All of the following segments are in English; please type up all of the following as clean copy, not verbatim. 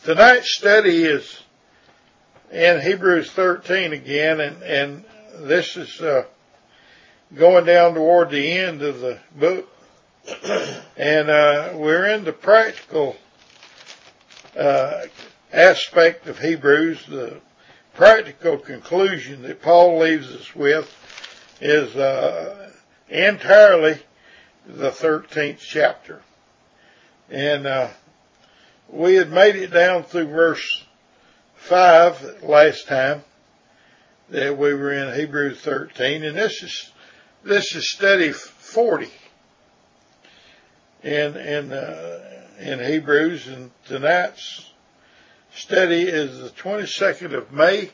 Tonight's study is in Hebrews 13 again, and this is going down toward the end of the book. And we're in the practical aspect of Hebrews. The practical conclusion that Paul leaves us with is entirely the 13th chapter. And we had made it down through verse 5 last time that we were in Hebrews 13, and this is study 40 in Hebrews, and tonight's study is the 22nd of May,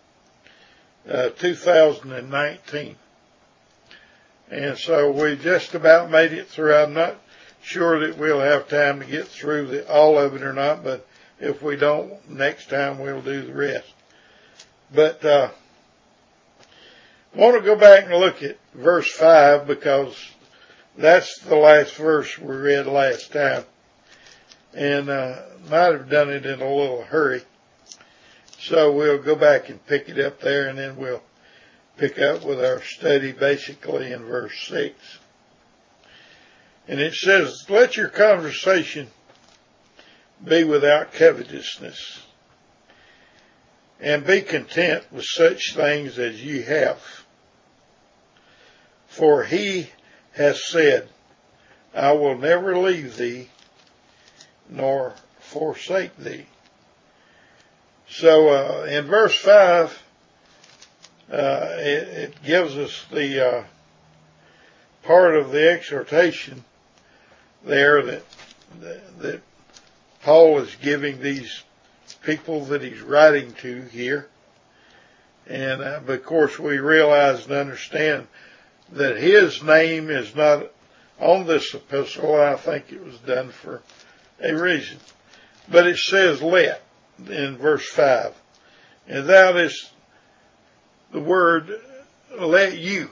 2019. And so we just about made it through. I'm not sure that we'll have time to get through all of it or not, but if we don't, next time we'll do the rest. But I want to go back and look at verse 5 because that's the last verse we read last time. And might have done it in a little hurry. So we'll go back and pick it up there, and then we'll pick up with our study basically in verse 6. And it says, "Let your conversation be without covetousness, and be content with such things as ye have. For he has said, I will never leave thee, nor forsake thee." So in verse 5, it gives us the part of the exhortation there that Paul is giving these people that he's writing to here. And of course we realize and understand that his name is not on this epistle. I think it was done for a reason. But it says let in verse 5. And that is the word let you.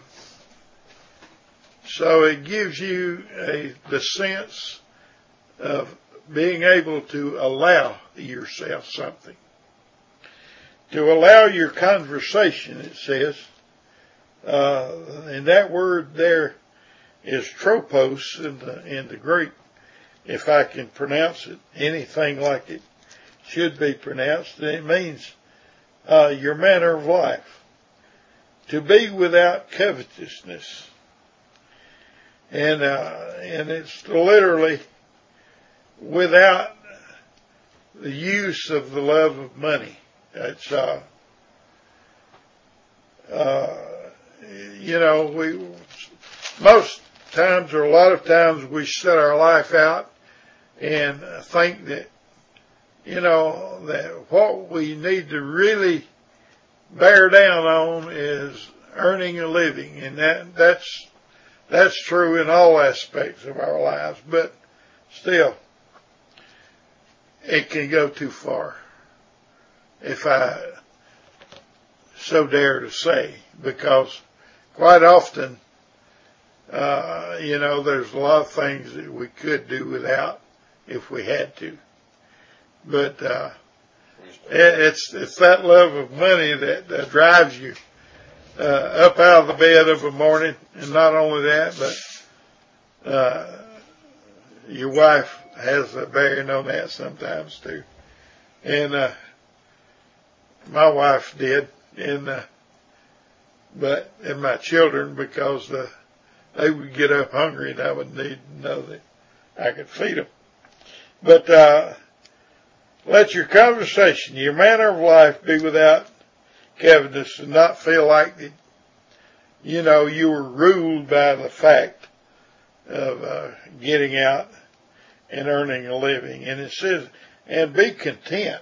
So it gives you the sense of being able to allow yourself something. To allow your conversation, it says. And that word there is tropos in the Greek, if I can pronounce it anything like it should be pronounced. And it means your manner of life. To be without covetousness. And it's literally without the use of the love of money. It's, we most times or a lot of times we set our life out and think that, that what we need to really bear down on is earning a living. And that's true in all aspects of our lives, but still, it can go too far, if I so dare to say, because quite often, there's a lot of things that we could do without if we had to. But it's that love of money that drives you up out of the bed of a morning, and not only that, but your wife has a bearing on that sometimes too. And my wife did, and my children, because they would get up hungry, and I would need to know that I could feed them. But let your conversation, your manner of life, be without covetousness, and not feel like that, you were ruled by the fact of getting out and earning a living. And it says, and be content.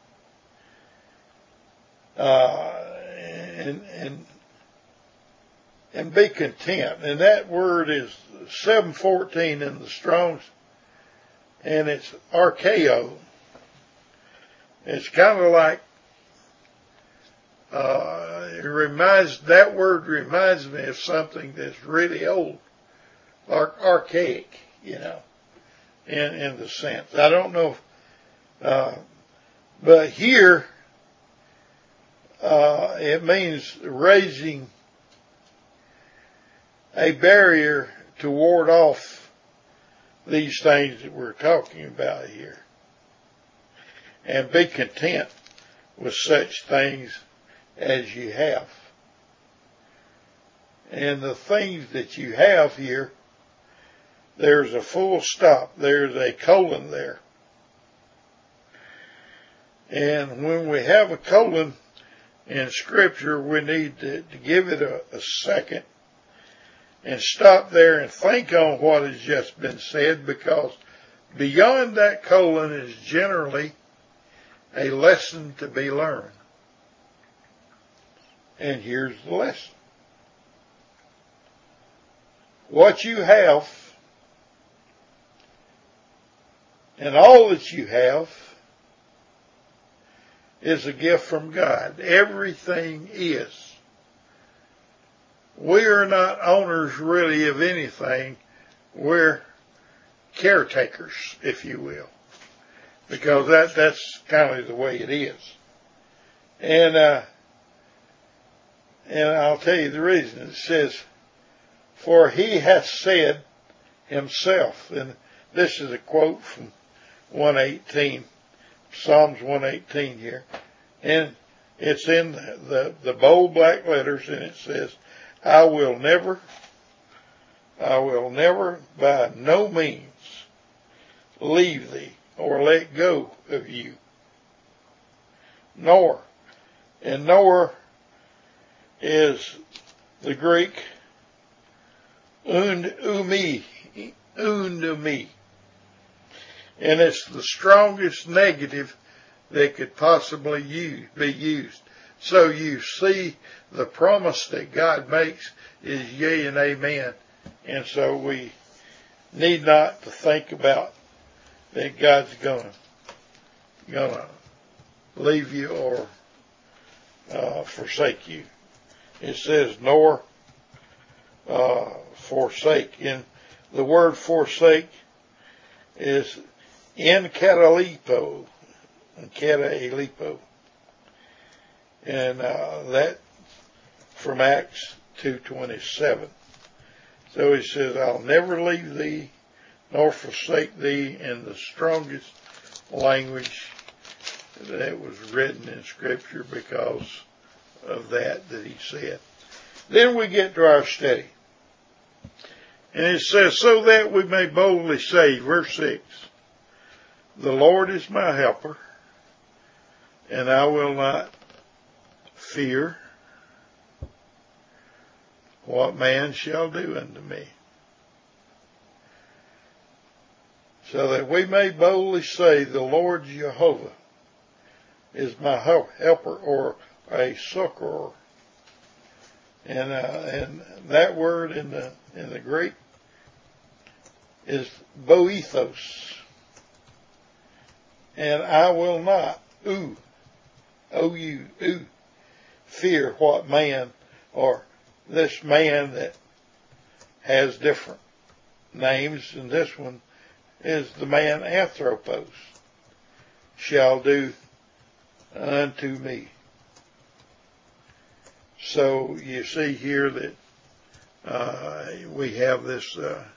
And be content. And that word is 714 in the Strong's, and it's archeo. It's kind of like, that word reminds me of something that's really old, archaic, in the sense. I don't know if But here, it means raising a barrier to ward off these things that we're talking about here. And be content with such things as you have. And the things that you have here, there's a full stop. There's a colon there. And when we have a colon in Scripture, we need to give it a second and stop there and think on what has just been said, because beyond that colon is generally a lesson to be learned. And here's the lesson. What you have and all that you have is a gift from God. Everything is. We are not owners really of anything. We're caretakers, if you will, because that's kind of the way it is. And I'll tell you the reason. It says, "For he hath said himself," and this is a quote from 118, Psalms 118 here, and it's in the bold black letters, and it says, I will never by no means leave thee or let go of you. Nor is the Greek undumi, and it's the strongest negative that could possibly be used. So you see, the promise that God makes is yea and amen. And so we need not to think about that God's gonna leave you or forsake you. It says, nor forsake. And the word forsake is in katalipo. And that from Acts 2:27. So he says, I'll never leave thee nor forsake thee, in the strongest language that was written in Scripture because of that he said. Then we get to our study. And it says, so that we may boldly say, verse 6, the Lord is my helper, and I will not fear what man shall do unto me. So that we may boldly say, the Lord Jehovah is my helper, or a succorer. And that word in the Greek is boethos. And I will not, fear what man, or this man that has different names, and this one is the man Anthropos, shall do unto me. So you see here that we have this,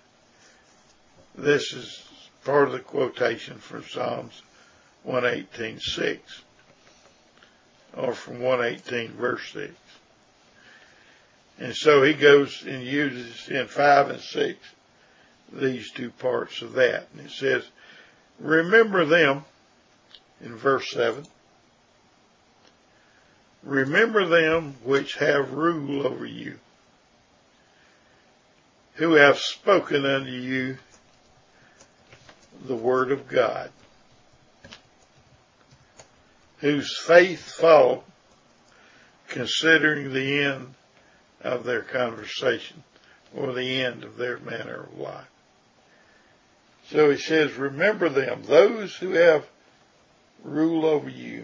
this is part of the quotation from Psalms 118:6, or from 118 verse 6. And so he goes and uses in 5 and 6 these two parts of that. And it says, remember them, in verse 7, remember them which have rule over you, who have spoken unto you the word of God, whose faith follow, considering the end of their conversation, or the end of their manner of life. So he says, remember them, those who have rule over you,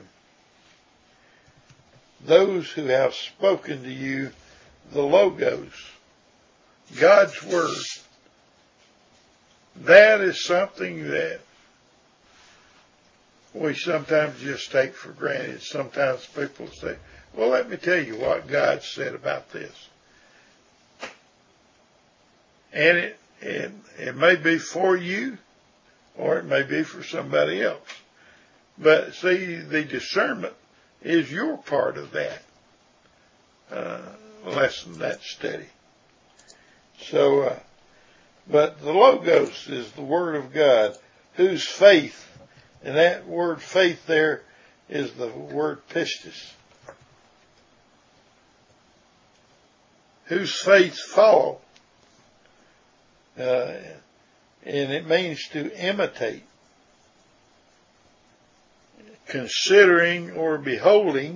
those who have spoken to you the Logos, God's Word. That is something that we sometimes just take for granted. Sometimes people say, well, let me tell you what God said about this. And it may be for you, or it may be for somebody else. But see, the discernment is your part of that lesson, that study. So, but the Logos is the Word of God, whose faith, and that word faith there is the word pistis, whose faith follow, and it means to imitate, considering or beholding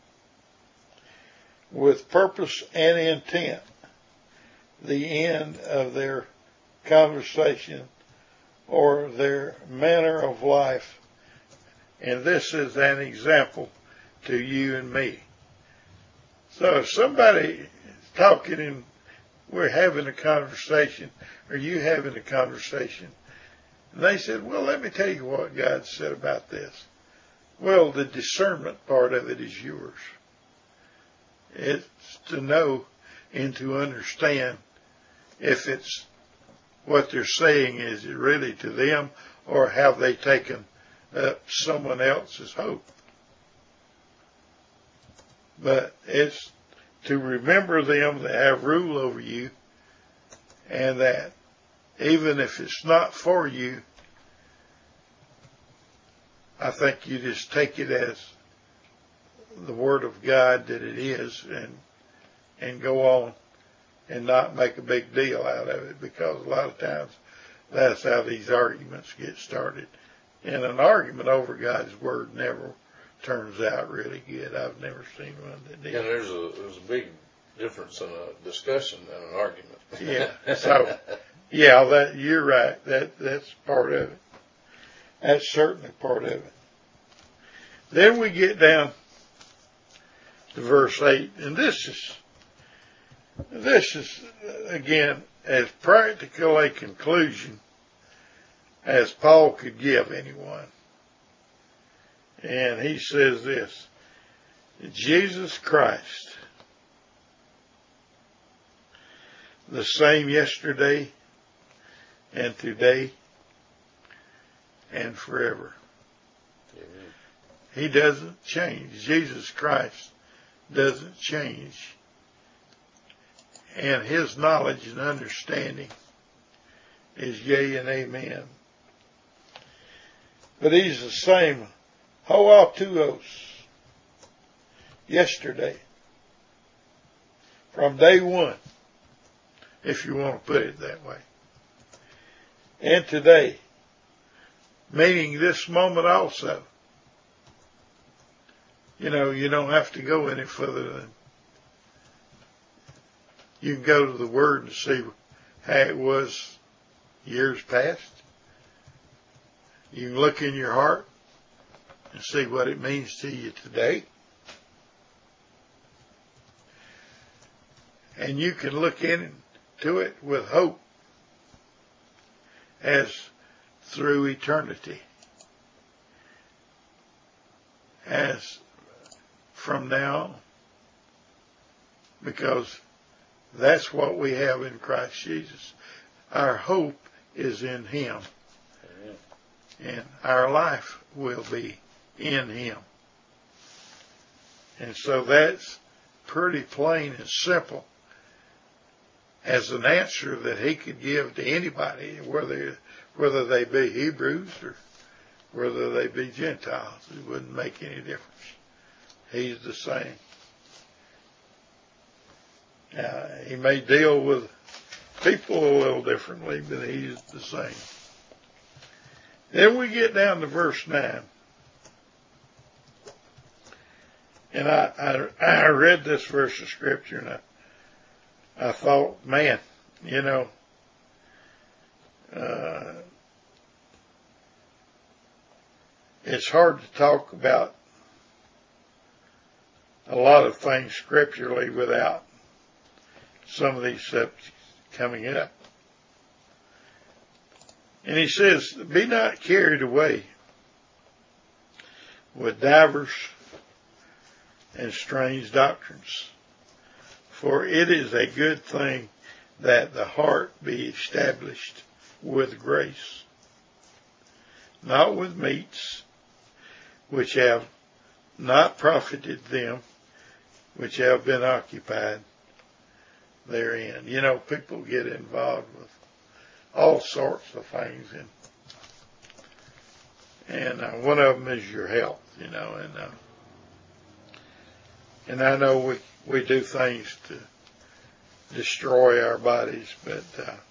with purpose and intent the end of their conversation or their manner of life. And this is an example to you and me. So if somebody is talking and we're having a conversation, or you having a conversation, and they said, well, let me tell you what God said about this. Well, the discernment part of it is yours. It's to know and to understand if it's what they're saying, is it really to them, or have they taken up someone else's hope. But it's to remember them that have rule over you, and that even if it's not for you, I think you just take it as the Word of God that it is, and go on and not make a big deal out of it, because a lot of times that's how these arguments get started. And an argument over God's Word never turns out really good. I've never seen one that did. Yeah, there's a big difference in a discussion than an argument. Yeah. So, yeah, that you're right. That's part of it. That's certainly part of it. Then we get down to verse 8, and this is again as practical a conclusion as Paul could give anyone. And he says this: Jesus Christ, the same yesterday and today and forever. Amen. He doesn't change. Jesus Christ doesn't change. And his knowledge and understanding is yea and amen. But he's the same hoautos yesterday, from day one, if you want to put it that way, and today, meaning this moment also. You know, you don't have to go any further than you can go to the Word and see how it was years past. You can look in your heart and see what it means to you today. And you can look into it with hope as through eternity, as from now, because that's what we have in Christ Jesus. Our hope is in Him. Amen. And our life will be in Him. And so that's pretty plain and simple as an answer that He could give to anybody, whether they be Hebrews or whether they be Gentiles. It wouldn't make any difference. He's the same. He may deal with people a little differently, but He's the same. Then we get down to verse 9. And I read this verse of Scripture, and I thought, man, you know, it's hard to talk about a lot of things scripturally without some of these subjects coming up. And he says, be not carried away with divers and strange doctrines. For it is a good thing that the heart be established with grace, not with meats, which have not profited them which have been occupied therein. You know, people get involved with all sorts of things, and one of them is your health, you know, and I know we do things to destroy our bodies, but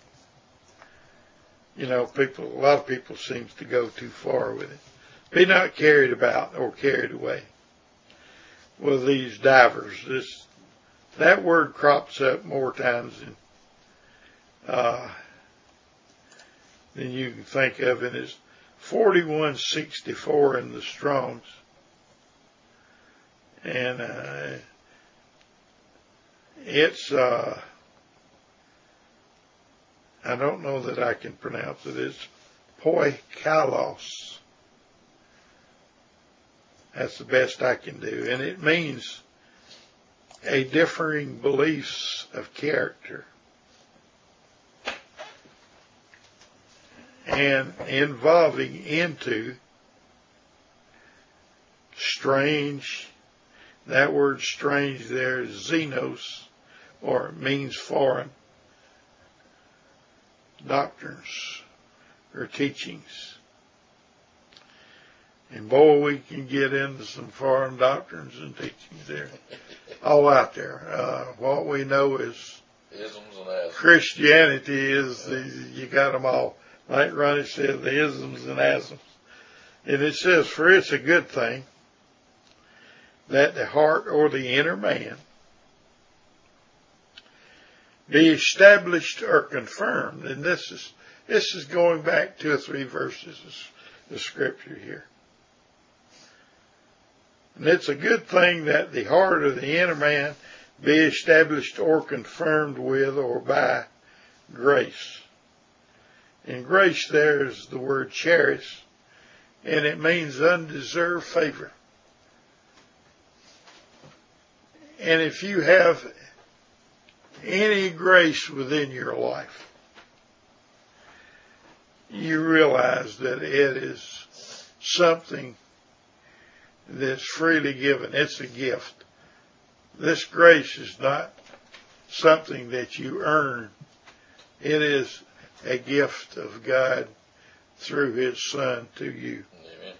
you know, a lot of people seems to go too far with it. Be not carried about or carried away with these divers. That word crops up more times than you can think of, and it's 4164 in the Strongs, and it's I don't know that I can pronounce it. It's poikalos. That's the best I can do. And it means a differing beliefs of character and involving into strange. That word strange there is xenos, or it means foreign doctrines or teachings. And boy, we can get into some foreign doctrines and teachings there, all out there. What we know is isms and asms. Christianity is you got them all. Like Ronnie said, the isms and asms. And it says, for it's a good thing that the heart or the inner man be established or confirmed. And this is going back 2 or 3 verses of the scripture here. And it's a good thing that the heart of the inner man be established or confirmed with or by grace. And grace there is the word charis, and it means undeserved favor. And if you have any grace within your life, you realize that it is something that's freely given. It's a gift. This grace is not something that you earn. It is a gift of God through His Son to you. Amen.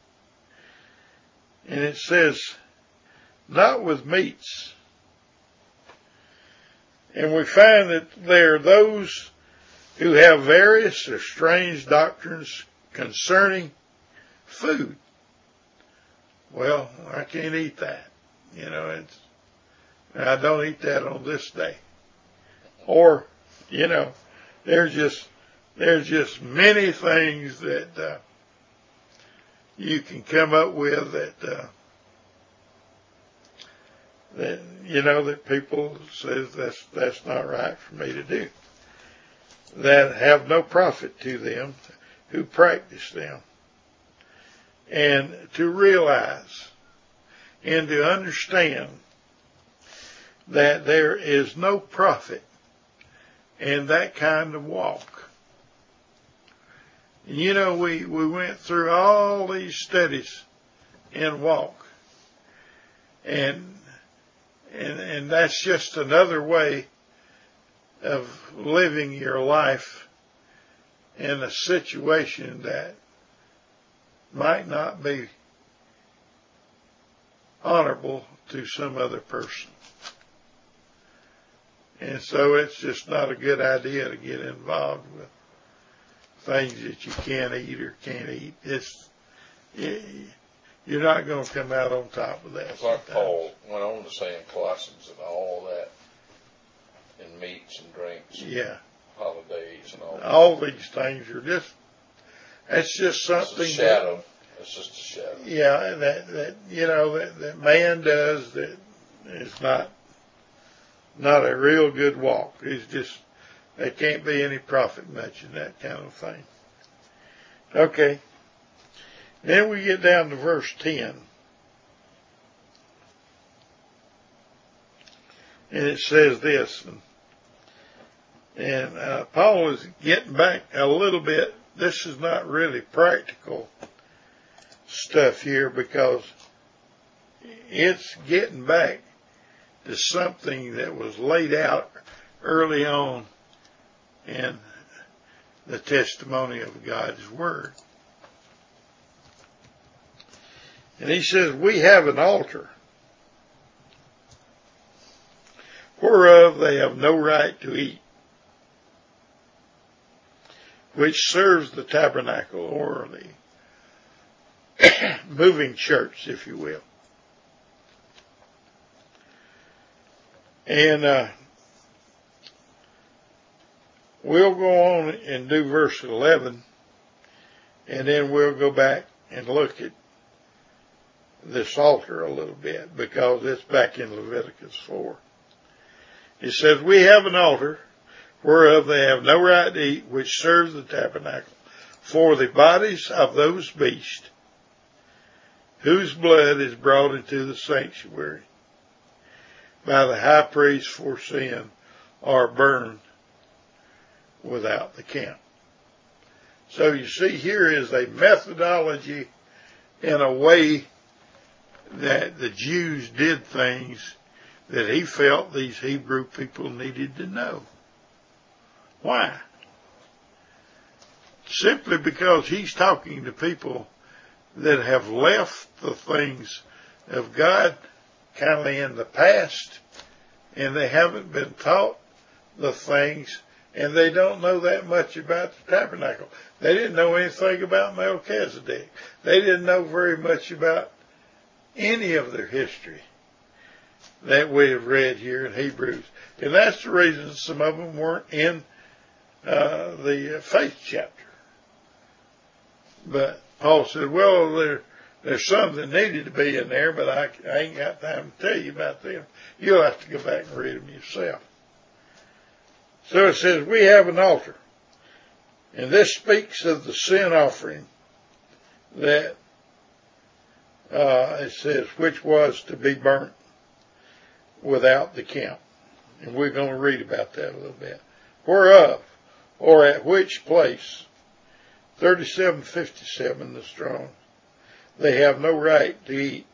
And it says, not with meats. And we find that there are those who have various or strange doctrines concerning food. Well, I can't eat that. You know, I don't eat that on this day. Or, you know, there's just many things that you can come up with that you know, that people says that's not right for me to do. That have no profit to them who practice them. And to realize and to understand that there is no profit in that kind of walk. You know, we went through all these studies in walk. And that's just another way of living your life in a situation that might not be honorable to some other person. And so it's just not a good idea to get involved with things that you can't eat or can't eat. You're not going to come out on top of that. It's like Paul went on to say in Colossians and all that, and meats and drinks, and holidays and all that. All these things are just, it's just something. It's a shadow. It's just a shadow. Yeah, that you know, that man does that is not a real good walk. It's just, there can't be any profit much in that kind of thing. Okay. Then we get down to verse 10. And it says this, and Paul is getting back a little bit. This is not really practical stuff here, because it's getting back to something that was laid out early on in the testimony of God's Word. And he says, we have an altar whereof they have no right to eat, which serves the tabernacle, or the moving church, if you will. And we'll go on and do verse 11, and then we'll go back and look at this altar a little bit, because it's back in Leviticus 4. It says, we have an altar whereof they have no right to eat, which serves the tabernacle, for the bodies of those beasts whose blood is brought into the sanctuary by the high priest for sin are burned without the camp. So you see, here is a methodology in a way that the Jews did things that he felt these Hebrew people needed to know. Why? Simply because he's talking to people that have left the things of God kind of in the past, and they haven't been taught the things, and they don't know that much about the tabernacle. They didn't know anything about Melchizedek. They didn't know very much about any of their history that we have read here in Hebrews. And that's the reason some of them weren't in the faith chapter. But Paul said, well, there's some that needed to be in there, but I ain't got time to tell you about them. You'll have to go back and read them yourself. So it says, we have an altar. And this speaks of the sin offering that it says, which was to be burnt without the camp. And we're going to read about that a little bit. Whereof, or at which place, 3757, the Strong, they have no right to eat,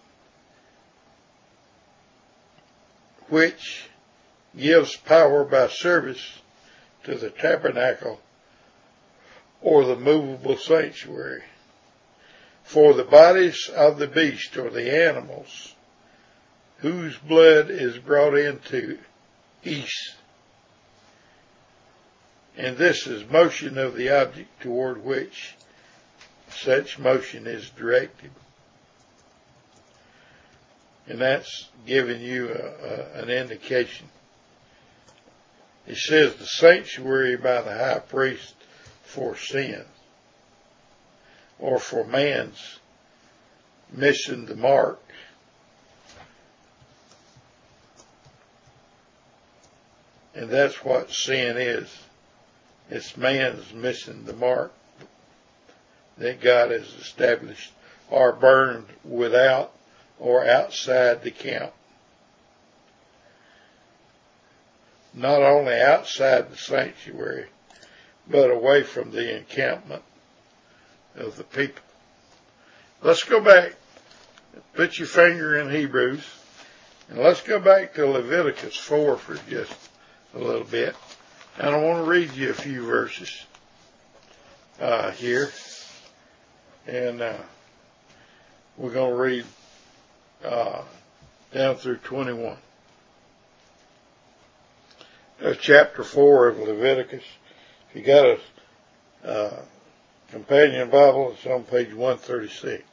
which gives power by service to the tabernacle or the movable sanctuary, for the bodies of the beast or the animals whose blood is brought into east. And this is motion of the object toward which such motion is directed. And that's giving you an indication. It says the sanctuary by the high priest for sin, or for man's missing the mark. And that's what sin is. It's man's missing the mark that God has established, or burned without or outside the camp. Not only outside the sanctuary, but away from the encampment of the people. Let's go back. Put your finger in Hebrews, and let's go back to Leviticus 4 for just a little bit. And I want to read you a few verses here. And we're going to read down through 21. Chapter 4 of Leviticus. If you got a companion Bible, it's on page 136.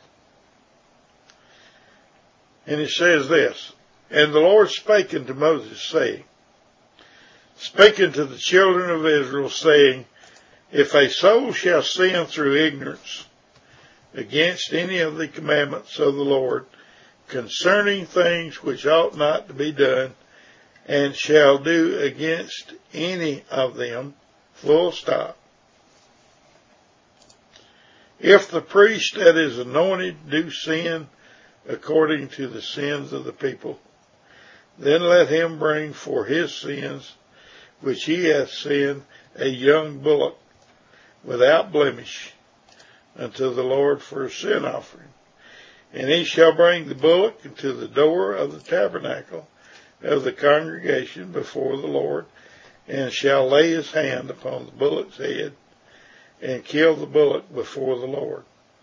And it says this, and the Lord spake unto Moses, saying, spake unto the children of Israel, saying, if a soul shall sin through ignorance against any of the commandments of the Lord, concerning things which ought not to be done, and shall do against any of them, full stop. If the priest that is anointed do sin according to the sins of the people, then let him bring for his sins which he hath sinned a young bullock without blemish unto the Lord for a sin offering. And he shall bring the bullock into the door of the tabernacle of the congregation before the Lord, and shall lay his hand upon the bullock's head, and kill the bullock before the Lord.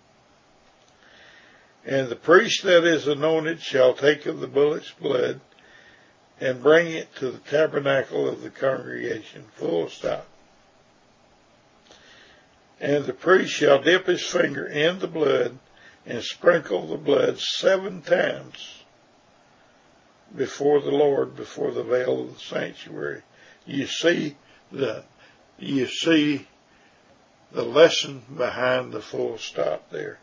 And the priest that is anointed shall take of the bullock's blood, and bring it to the tabernacle of the congregation. Full stop. And the priest shall dip his finger in the blood, and sprinkle the blood 7 times before the Lord, before the veil of the sanctuary. You see the lesson behind the full stop there.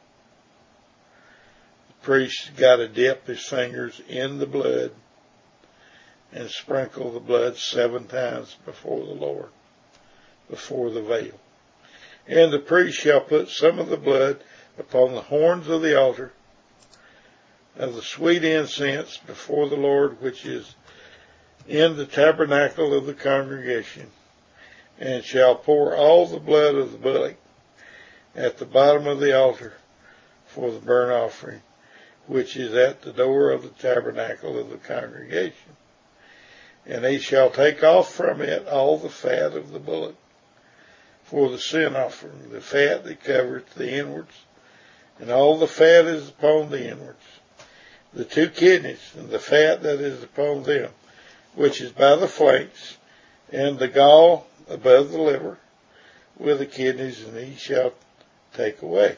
The priest got to dip his fingers in the blood and sprinkle the blood 7 times before the Lord, before the veil. And the priest shall put some of the blood upon the horns of the altar of the sweet incense before the Lord, which is in the tabernacle of the congregation, and shall pour all the blood of the bullock at the bottom of the altar for the burnt offering, which is at the door of the tabernacle of the congregation. And he shall take off from it all the fat of the bullock for the sin offering, the fat that covereth the inwards, and all the fat is upon the inwards, the 2 kidneys, and the fat that is upon them, which is by the flanks, and the gall above the liver, with the kidneys, and he shall take away.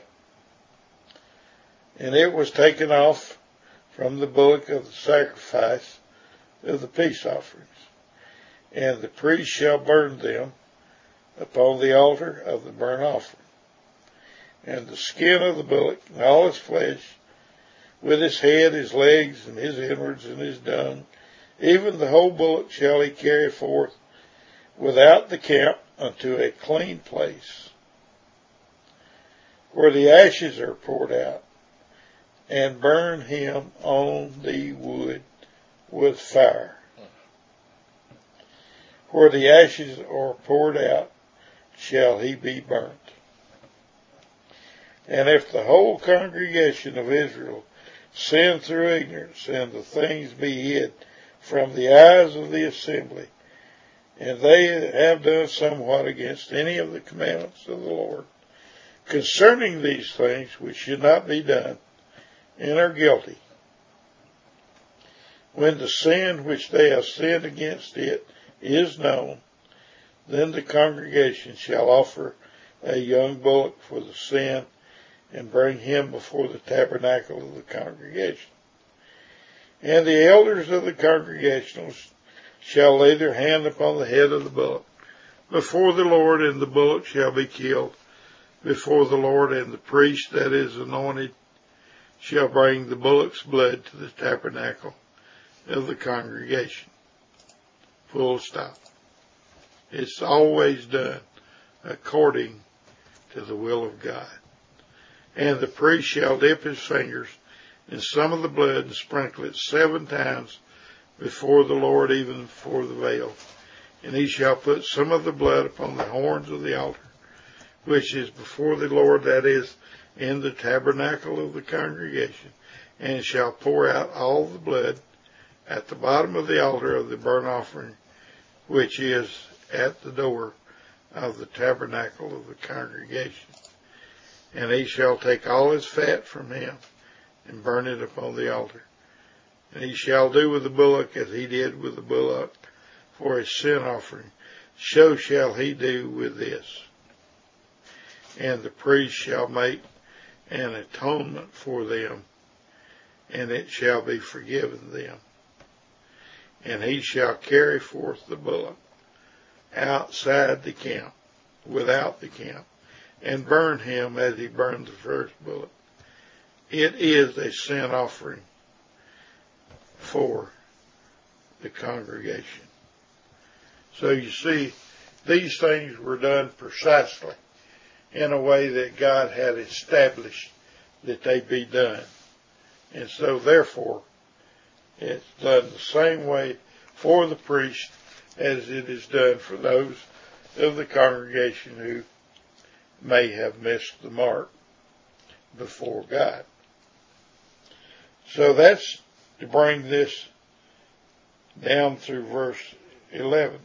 And it was taken off from the bullock of the sacrifice of the peace offerings. And the priest shall burn them upon the altar of the burnt offering. And the skin of the bullock, and all his flesh, with his head, his legs, and his inwards, and his dung, even the whole bullock shall he carry forth without the camp unto a clean place, where the ashes are poured out, and burn him on the wood with fire. Where the ashes are poured out, shall he be burnt. And if the whole congregation of Israel sin through ignorance, and the things be hid from the eyes of the assembly, and they have done somewhat against any of the commandments of the Lord, concerning these things which should not be done, and are guilty, when the sin which they have sinned against it is known, then the congregation shall offer a young bullock for the sin, and bring him before the tabernacle of the congregation. And the elders of the congregation shall lay their hand upon the head of the bullock before the Lord, and the bullock shall be killed before the Lord, and the priest that is anointed shall bring the bullock's blood to the tabernacle of the congregation. Full stop. It's always done according to the will of God. And the priest shall dip his fingers in some of the blood, and sprinkle it 7 times before the Lord, even before the veil. And he shall put some of the blood upon the horns of the altar, which is before the Lord, that is, in the tabernacle of the congregation, and shall pour out all the blood at the bottom of the altar of the burnt offering, which is at the door of the tabernacle of the congregation. And he shall take all his fat from him, and burn it upon the altar. And he shall do with the bullock as he did with the bullock for his sin offering, so shall he do with this. And the priest shall make an atonement for them, and it shall be forgiven them. And he shall carry forth the bullock outside the camp, without the camp, and burn him as he burned the first bullock. It is a sin offering for the congregation. So you see, these things were done precisely in a way that God had established that they be done. And so therefore, it's done the same way for the priest as it is done for those of the congregation who may have missed the mark before God. So that's to bring this down through verse 11.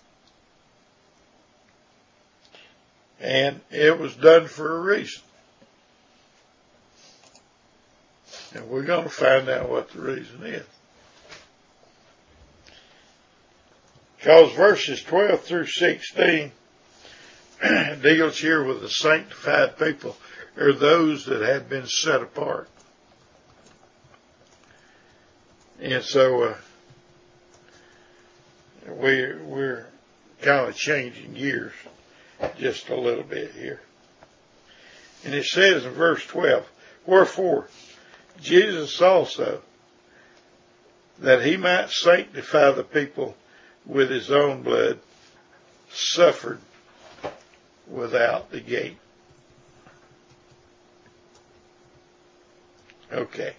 And it was done for a reason. And we're going to find out what the reason is. Because verses 12 through 16 deals here with the sanctified people, or those that had been set apart. And so we're kind of changing gears just a little bit here. And it says in verse 12, wherefore Jesus also, that he might sanctify the people with his own blood, suffered without the gate. Okay.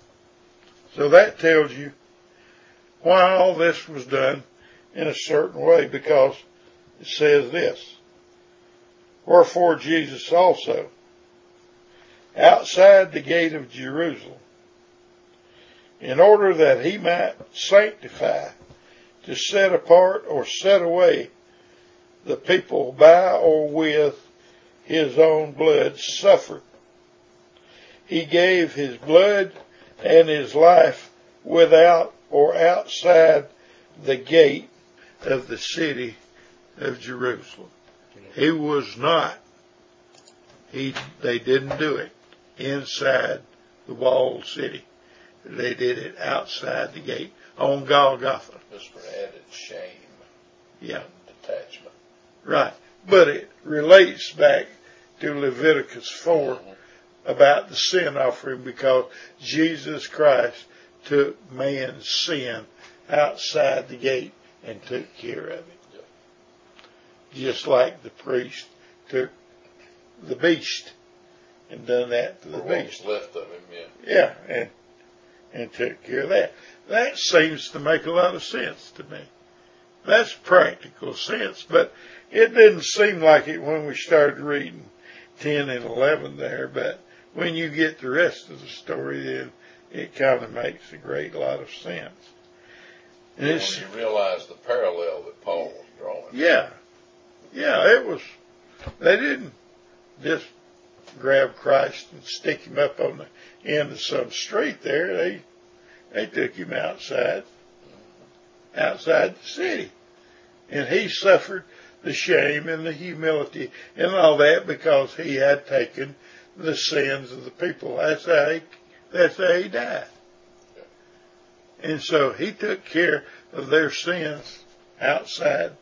So that tells you why all this was done in a certain way, because it says this, wherefore Jesus also, outside the gate of Jerusalem, in order that he might sanctify, to set apart or set away the people by or with his own blood, suffered. He gave his blood and his life without or outside the gate of the city of Jerusalem. He was not, they didn't do it inside the walled city. They did it outside the gate on Golgotha. Just for added shame. Yeah. And detachment. Right. But it relates back to Leviticus 4 about the sin offering, because Jesus Christ took man's sin outside the gate and took care of it. Yeah. Just like the priest took the beast and done that to the beast. What was left of him, yeah. Yeah, and took care of that. That seems to make a lot of sense to me. That's practical sense, but it didn't seem like it when we started reading 10 and 11 there, but when you get the rest of the story, then it kind of makes a great lot of sense. And when you realize the parallel that Paul was drawing. Yeah. Yeah, it was, they didn't just grab Christ and stick him up on the end of some street there. They took him outside the city. And he suffered the shame and the humility and all that because he had taken the sins of the people. That's how he died. And so he took care of their sins outside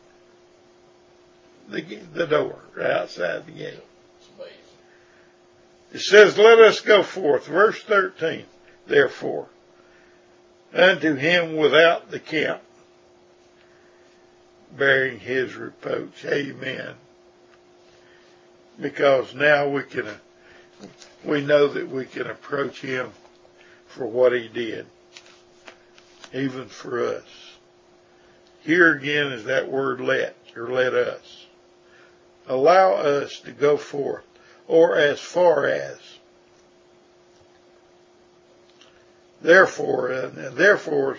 the door, outside the gate. It's amazing. It says, let us go forth. Verse 13, therefore, unto him without the camp, bearing his reproach. Amen. Because now we know that we can approach him for what he did, even for us. Here again is that word let, or let us. Allow us to go forth, or as far as. Therefore, and therefore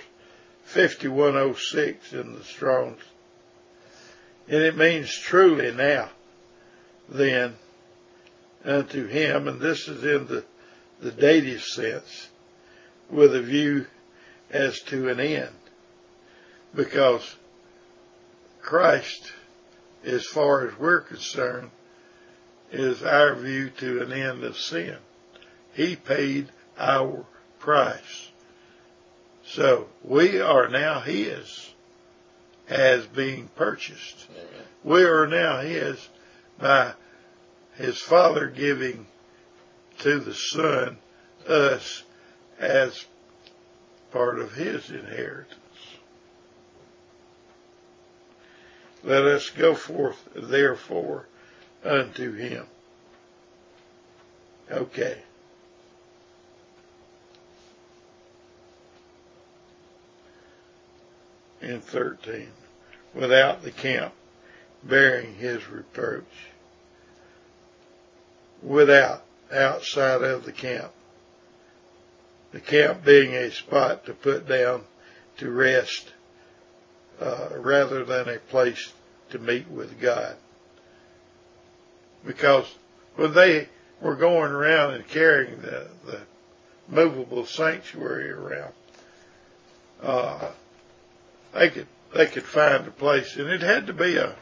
5106 in the Strong's. And it means truly now, then, unto him, and this is in the dative sense, with a view as to an end. Because Christ, as far as we're concerned, is our view to an end of sin. He paid our price. So we are now his, as being purchased. Amen. We are now his by his Father giving to the Son us as part of his inheritance. Let us go forth, therefore, unto him. Okay. In 13, without the camp, bearing his reproach. Without, outside of the camp. The camp being a spot to put down to rest, rather than a place to meet with God. Because when they were going around and carrying the movable sanctuary around, they could find a place, and it had to be a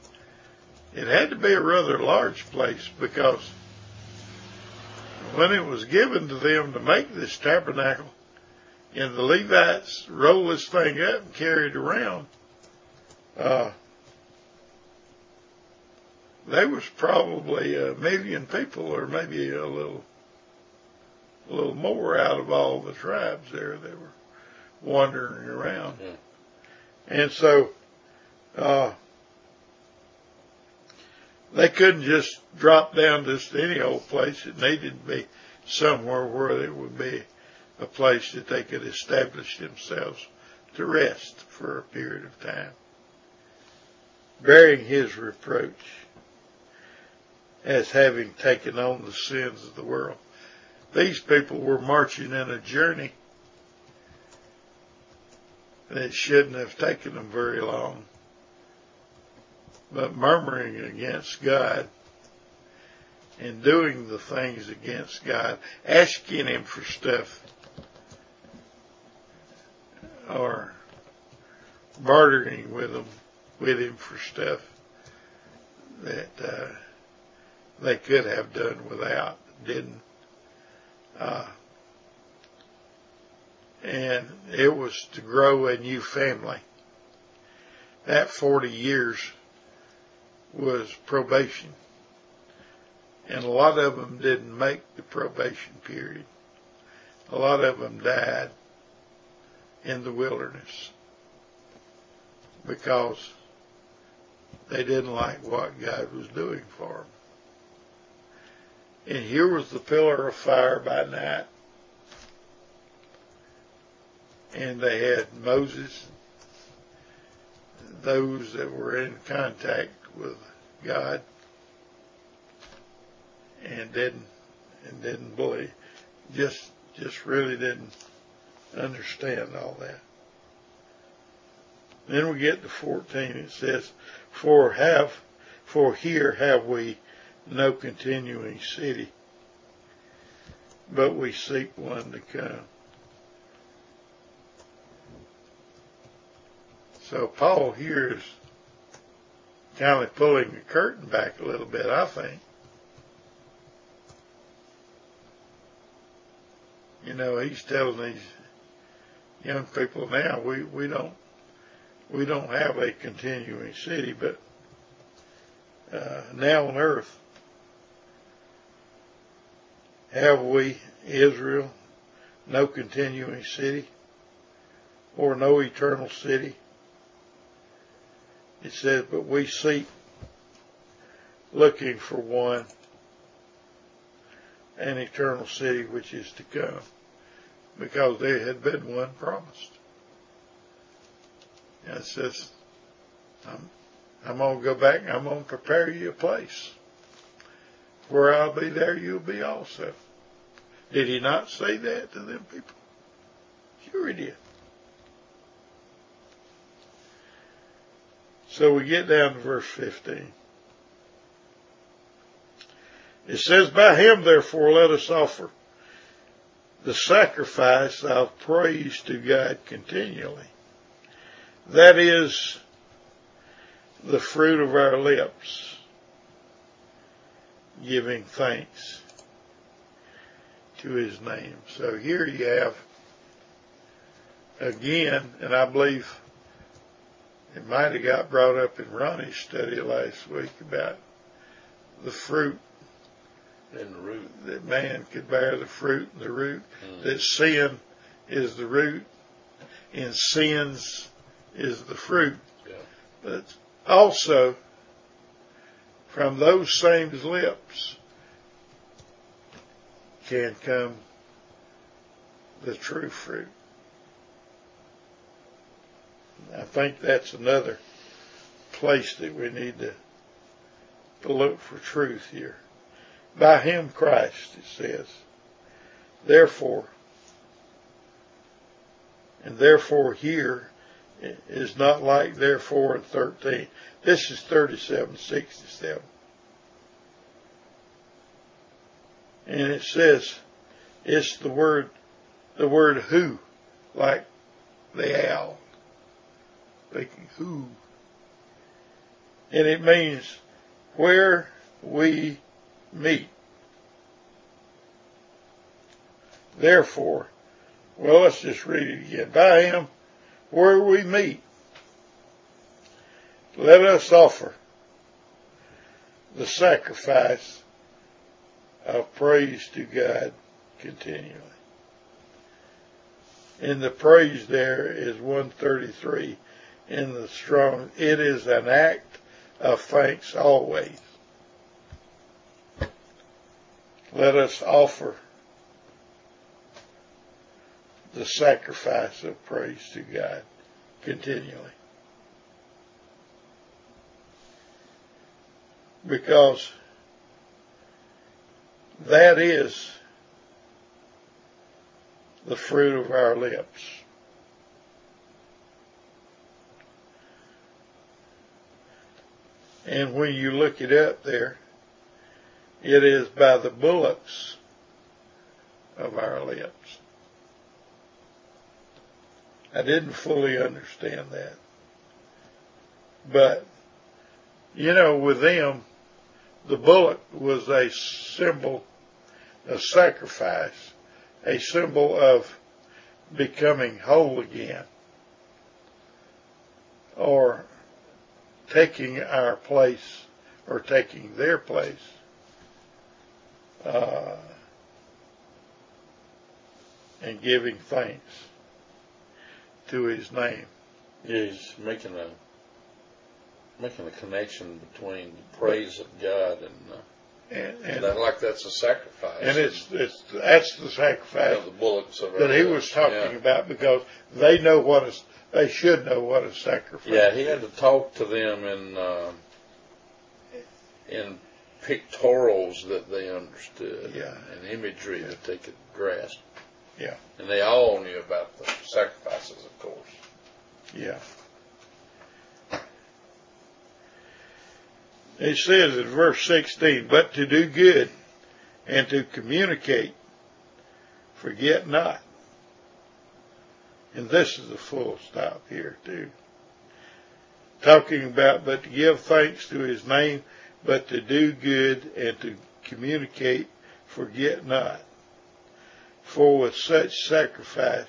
rather large place, because when it was given to them to make this tabernacle, and the Levites roll this thing up and carry it around, there was probably 1 million people, or maybe a little more, out of all the tribes there that were wandering around. Mm. And so they couldn't just drop down just any old place. It needed to be somewhere where there would be a place that they could establish themselves to rest for a period of time. Bearing his reproach, as having taken on the sins of the world. These people were marching in a journey that shouldn't have taken them very long, but murmuring against God and doing the things against God, asking him for stuff, or bartering with him for stuff that they could have done without, didn't. And it was to grow a new family. That 40 years was probation. And a lot of them didn't make the probation period. A lot of them died in the wilderness because they didn't like what God was doing for them. And here was the pillar of fire by night. And they had Moses, those that were in contact with God, and didn't believe, just really didn't understand all that. Then we get to 14. It says, "For here have we no continuing city, but we seek one to come." So Paul here is kind of pulling the curtain back a little bit, I think. You know, he's telling these young people now, we don't have a continuing city, but now on earth, have we, Israel, no continuing city or no eternal city? It says, but we seek, looking for one, an eternal city which is to come, because there had been one promised. And it says, I'm going to go back and I'm going to prepare you a place. Where I'll be, there you'll be also. Did he not say that to them people? Sure he did. So we get down to verse 15. It says, by him therefore let us offer the sacrifice of praise to God continually. That is the fruit of our lips, giving thanks to his name. So here you have, again, and I believe it might have got brought up in Ronnie's study last week about the fruit and the root. That man could bear the fruit and the root. That sin is the root and sins is the fruit. Yeah. But also, from those same lips can come the true fruit. I think that's another place that we need to look for truth here. By him, Christ, it says. Therefore, and therefore here is not like therefore in 13. This is 37:67. And it says, it's the word who, like the owl. Thinking who. And it means where we meet. Therefore, well, let's just read it again. By him, where we meet, let us offer the sacrifice of praise to God continually. And the praise there is 133 in the Strong. It is an act of thanks always. Let us offer the sacrifice of praise to God continually. Because that is the fruit of our lips. And when you look it up there, it is by the bullocks of our lips. I didn't fully understand that. But, with them, the bullock was a symbol of sacrifice, a symbol of becoming whole again, or taking our place, or taking their place, and giving thanks to his name. Yeah, he's making a connection between the praise of God and like that's a sacrifice. And that's the sacrifice the bullocks that he was talking about, because they should know what a sacrifice. Yeah, he had to talk to them in pictorials that they understood, and imagery that they could grasp. Yeah. And they all knew about the sacrifices, of course. Yeah. It says in verse 16, but to do good and to communicate, forget not. And this is a full stop here too. Talking about, but to give thanks to his name, but to do good and to communicate, forget not. For with such sacrifices,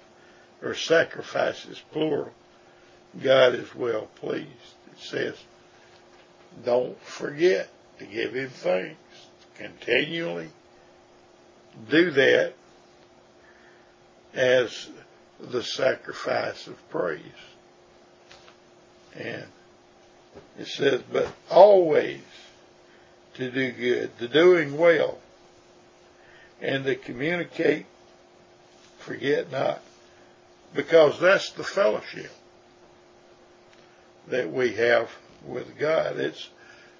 plural, God is well pleased. It says, don't forget to give him thanks. Continually do that as the sacrifice of praise. And it says, but always to do good, the doing well, and to communicate, forget not. Because that's the fellowship that we have with God. It's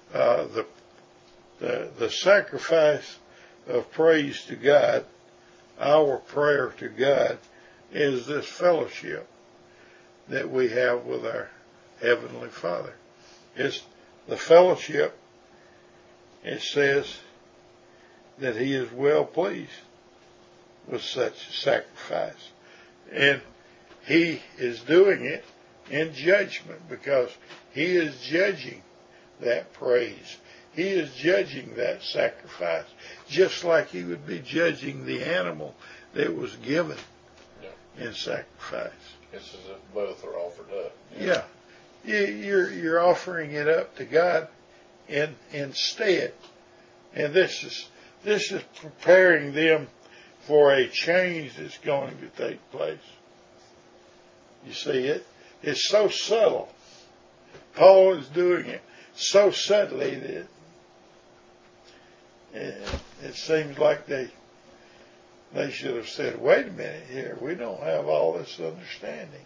the sacrifice of praise to God. Our prayer to God is this fellowship that we have with our Heavenly Father. It's the fellowship. It says that he is well pleased with such a sacrifice. And he is doing it in judgment, because he is judging that praise. He is judging that sacrifice, just like he would be judging the animal that was given in sacrifice. It's as if both are offered up. Yeah. You're offering it up to God instead. And this is preparing them for a change that's going to take place. You see it? It's so subtle. Paul is doing it so subtly that it seems like they they should have said, wait a minute here, we don't have all this understanding.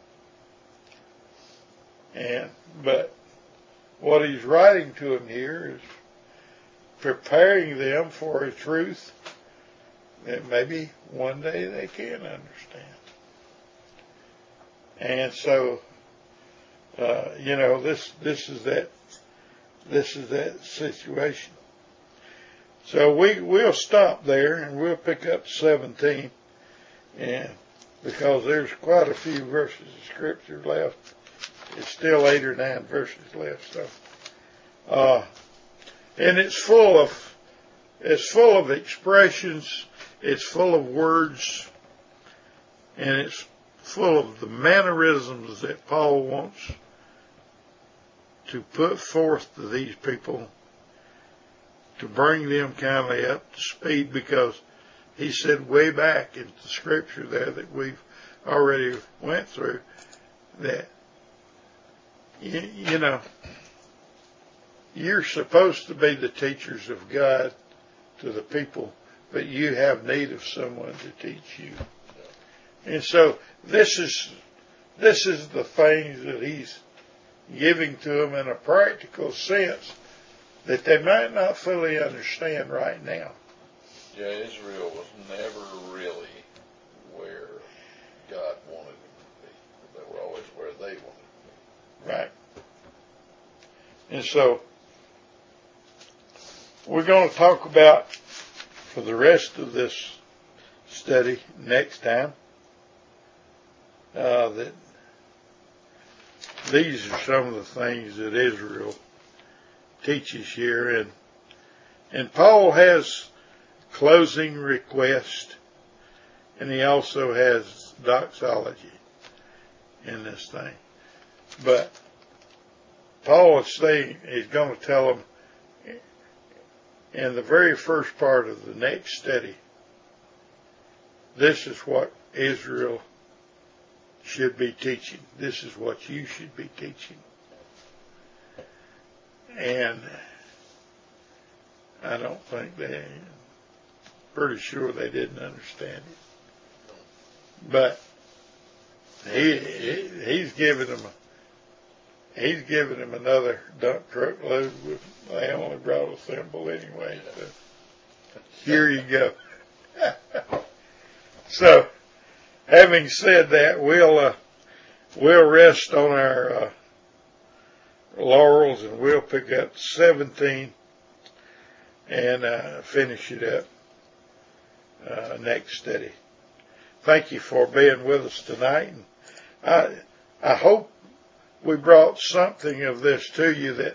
But what he's writing to them here is preparing them for a truth that maybe one day they can understand. And so, this is that situation. So we'll stop there and we'll pick up 17, and because there's quite a few verses of scripture left. It's still 8 or 9 verses left. So, and it's full of expressions. It's full of words, and it's full of the mannerisms that Paul wants to put forth to these people to bring them kind of up to speed, because he said way back in the scripture there that we've already went through that, you're supposed to be the teachers of God to the people, but you have need of someone to teach you. And so this is the things that he's giving to them in a practical sense that they might not fully understand right now. Yeah, Israel was never really where God wanted them to be. They were always where they wanted to be. Right. And so we're going to talk about, for the rest of this study next time, that these are some of the things that Israel teaches here, and Paul has closing request, and he also has doxology in this thing. But Paul is saying, he's going to tell them in the very first part of the next study, this is what Israel should be teaching. This is what you should be teaching. And I don't think pretty sure they didn't understand it. But he's given them another dump truck load with, they only brought a thimble anyway. So here you go. So, having said that, we'll rest on our laurels, and we'll pick up 17 and finish it up next study. Thank you for being with us tonight. And I hope we brought something of this to you that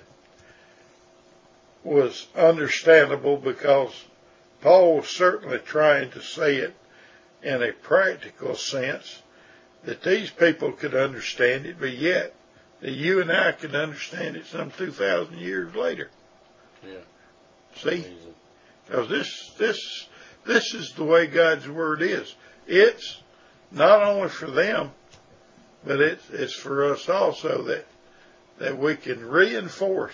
was understandable, because Paul was certainly trying to say it in a practical sense that these people could understand it, but yet that you and I could understand it some 2,000 years later. Yeah. See? Because this is the way God's Word is. It's not only for them, but it's for us also, that we can reinforce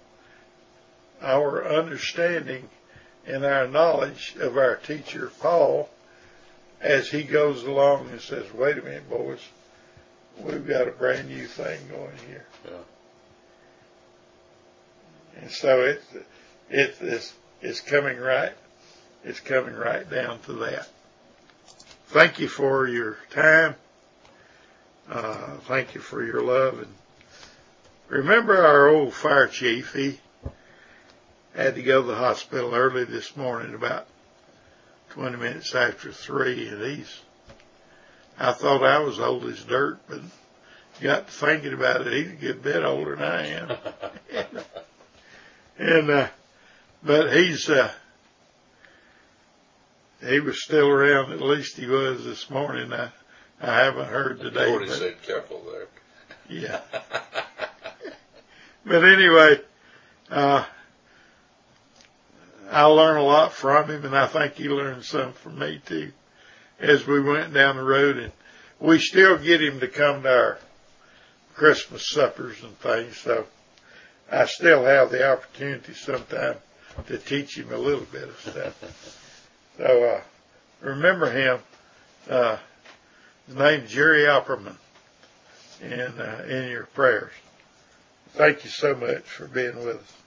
our understanding and our knowledge of our teacher Paul as he goes along and says, wait a minute, boys, we've got a brand new thing going here. Yeah. And so it's coming right. It's coming right down to that. Thank you for your time. Thank you for your love. And remember our old fire chief, he had to go to the hospital early this morning, about 20 minutes after 3, and I thought I was old as dirt, but got to thinking about it, he's a good bit older than I am. But he was still around, at least he was this morning. I haven't heard today. Jordy said careful there. Yeah. But anyway, I learned a lot from him, and I think he learned some from me too, as we went down the road. And we still get him to come to our Christmas suppers and things, so I still have the opportunity sometime to teach him a little bit of stuff. So remember him. His name's Jerry Alperman, in your prayers. Thank you so much for being with us.